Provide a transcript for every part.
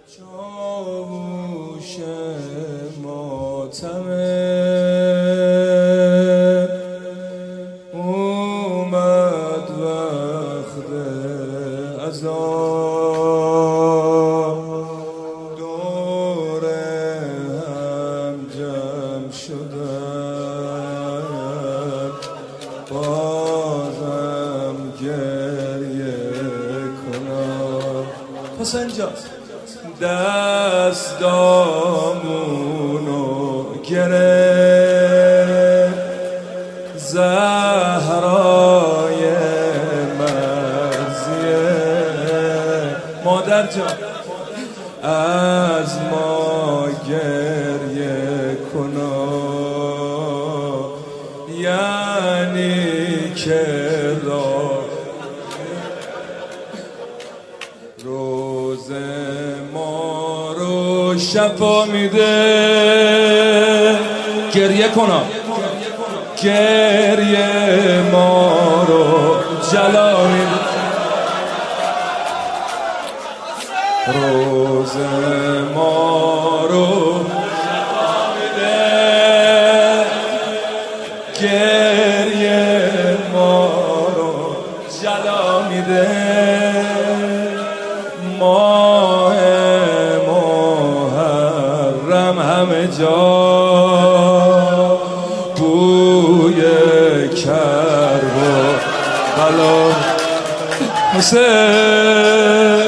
چاووش ماتم اومد وقت عزا، دور هم جمع شدن، بازم گریه کنم. حسین جان دستامونو گرفت زهرای مرزیه، مادر جان از ما گریه کنا، یعنی که روز ما رو شفا میده. گریه کنا، گریه ما رو جلا میده. روز ما رو شفا میده، گریه ما رو جلا میده. ماه محرم همه جا بوی کرب و بلا. حسین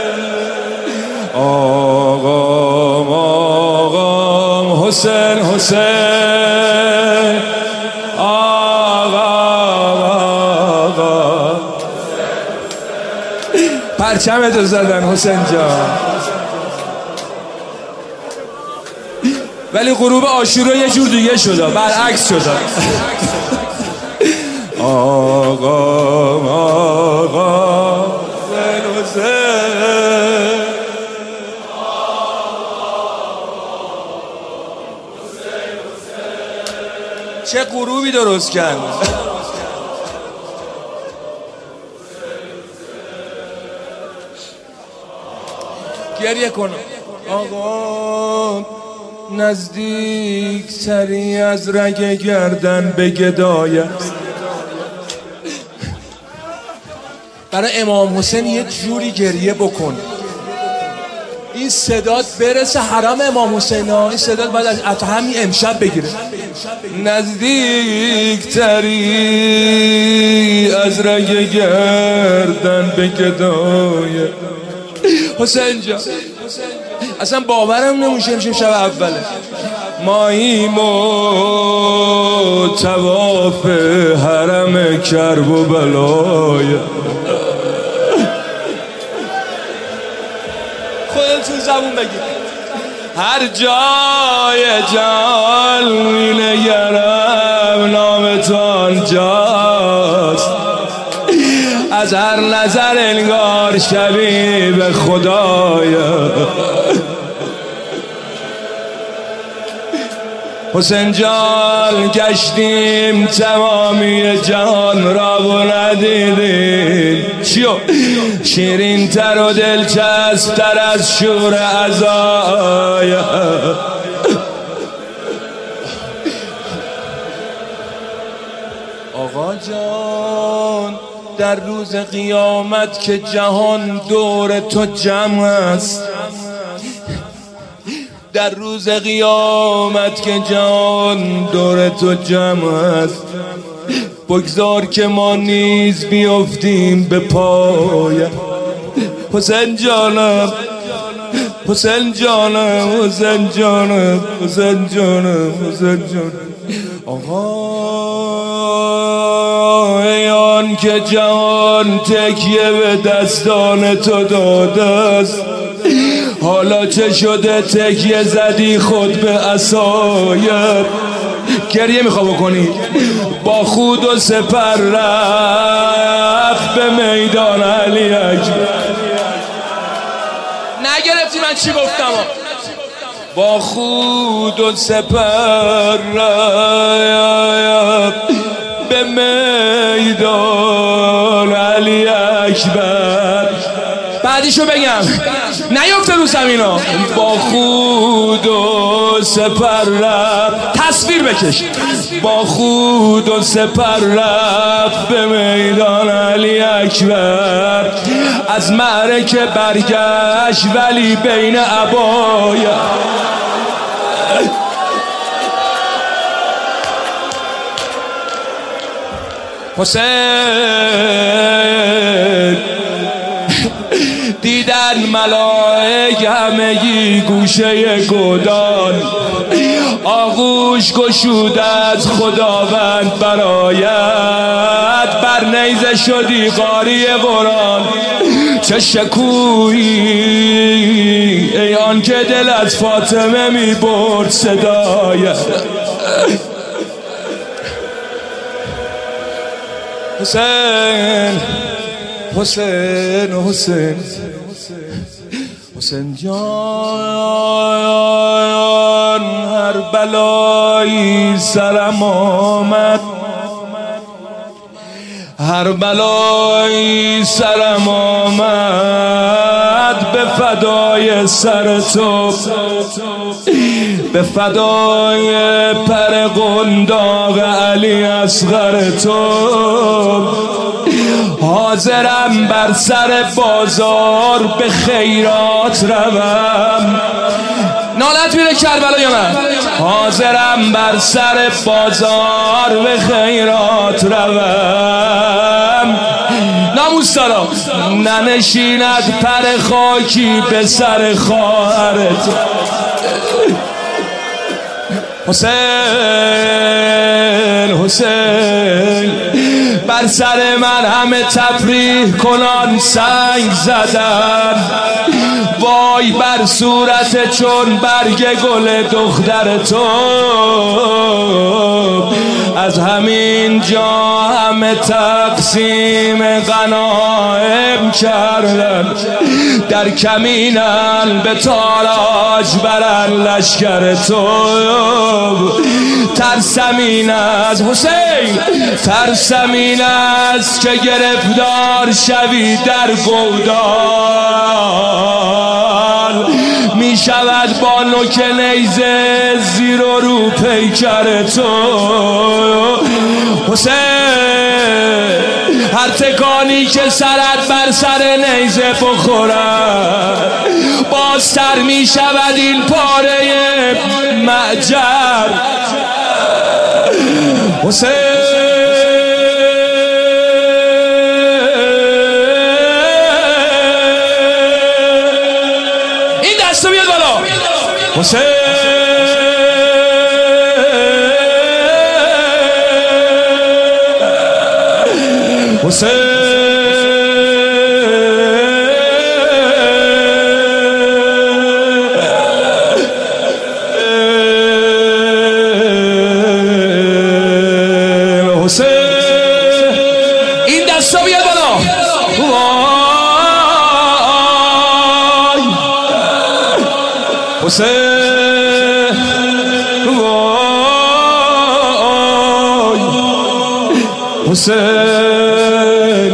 آقام حسین، حسین آقا پرچمتو زدن حسین جان. ولی غروب عاشورا یه جور دیگه شده، برعکس شده. آقا حسین، حسین چه غروبی درست کرد. گریه کنم آقا، نزدیک تری از رگ گردن به گدایت. برای امام حسین یه جوری گریه بکن، این صدات برسه حرم امام حسین. این صدات باید از همین امشب بگیره. نزدیک تری از رگ گردن به گدایت. حسین جان اصلا باورم نمیشه امشب شب اوله. ماییم و طواف حرم کرب و بلای. خودتون زبون بگید. هر جای جان می‌نگرم نامتان جاست، از هر نظر انگار شبیه به خدایا. حسین جان گشتیم تمامی جهان را و ندیدیم چیو شیرین تر و دلچسب تر از شور عزایا. آقا جان در روز قیامت که جهان دور تو جمع است، در روز قیامت که جهان دور تو جمع است، بگذار که ما نیز بیفتیم به پایت. حسین جانم، حسین جانم، حسین جانم، حسین جانم، حسین جانم. آقا ایان که جهان تکیه به دستان تو داده است، حالا چه شده تکیه زدی خود به عصایت. گریه میخوا بکنی. با خود و سپر رفت به میدان علی اکبر. نگرفتی من چی گفتم؟ با خود و سپر رفت به میدان علی اکبر. بعدیشو بگم. نیفته رو زمینا. با خود و سپر رفت، تصویر بکش، با خود و سپر رفت به میدان علی اکبر. از معرکه برگشت ولی بین عبایا. حسین دیدن ملائک همگی گوشه گودان، آغوش گشود از خداوند برایت. بر نیزه شدی قاری قرآن، چه شکویی ای آن که دل از فاطمه می برد صدایت. حسین حسین حسین حسین جان، هر بلایی سرم آمد، هر بلایی سرم آمد، به فدای سر تو، به فدای پر قنداق علی اصغر تو. حاضرم بر سر بازار به خیرات روم. نالت میره کربلا یا نه؟ حاضرم بر سر بازار به خیرات روم. ناموس دارم ننشیند پر خاکی به سر خواهرت. حسین حسین بر سر من همه تفریح کنان سنگ زدن، وای بر صورت چون برگ گل دختر تو. از همین جا همه تقسیم غنایم کردن، در کمینن به تاراج برن لشکر تو. ترسمین از حسین، ترسمین از که گرفتار شوی در گودال، می شود با نوک نیزه زیر و رو پیکر تو. حسین هر تکانی که سرت بر سر نیزه بخورد، بازتر می شود این پاره معجر. حسین این دستو بیاد بالا. حسین حسین این دستا بیاد بالا. حسین وای حسین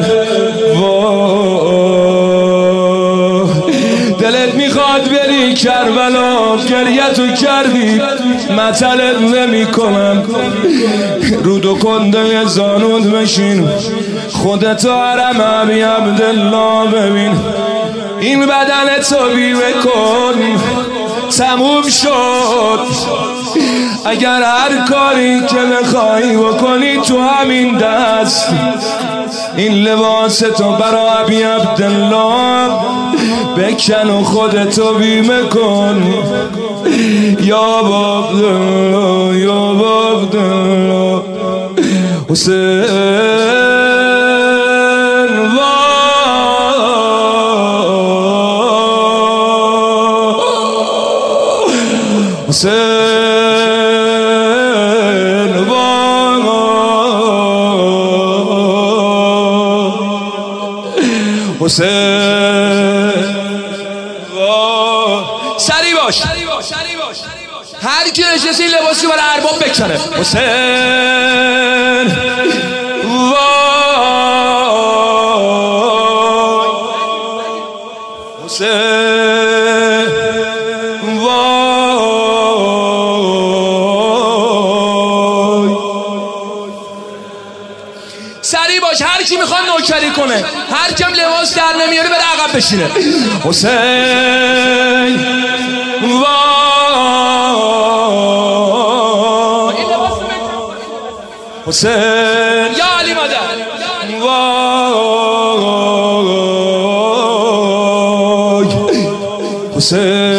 وای، دلت میخواد بری کربلا، گریتو کردی مطلت نمی کنم. رودو کنده زانود بشین، خودتو حرم ابی عبدالله ببین. این بدنتو بیوه کن، تموم شد. اگر هر کاری که بخوای بکنی تو همین دست، این لباس تو برا ابی عبدالله بکن و خودتو بیمه کن. یا عبدالله یا عبدالله. حسین حسین حسین سری باش، هر کی نشسته این لباسی برای ارباب بکنه. حسین وای حسین سریع باش، هر کی میخواد نوکری کنه، هر کم لباس در نمیاره بره عقب بشینه. حسین حسین یا علی مادر وای حسین